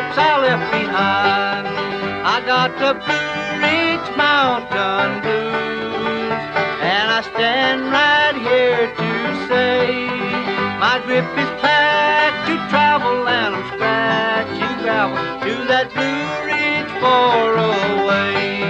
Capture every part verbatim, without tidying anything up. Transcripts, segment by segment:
folks I left behind. I got the Blue Ridge Mountain Blues, and I stand right here to say my grip is packed to travel, and I'm scratching gravel to that Blue Ridge far away.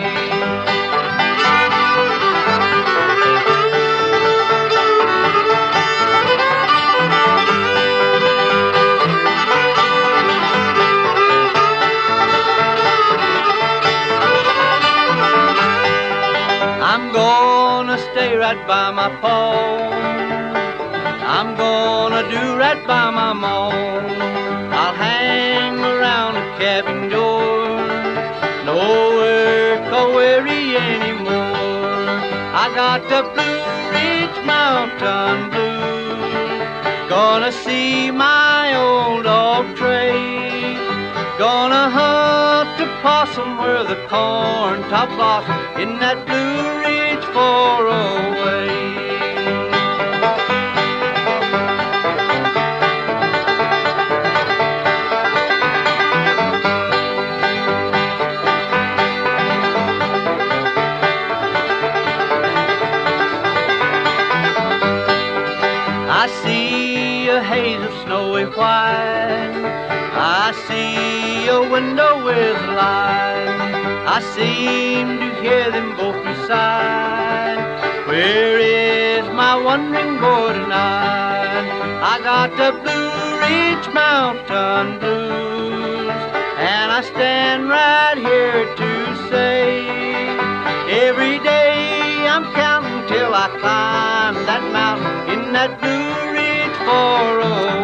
I'm gonna stay right by my paw. I'm gonna do right by my ma. I'll hang around the cabin door, no work or worry anymore. I got the Blue Ridge Mountain Blues. Gonna see my old dog Tray. Gonna hunt the possum where the corn top blossom in that Blue Ridge far away. I see a haze of snowy white, I see a window with a light, I seem to hear them both beside. Where is my wandering boy tonight? I got the Blue Ridge Mountain Blues, and I stand right here to say every day I'm counting till I climb that mountain in that Blue Ridge far away.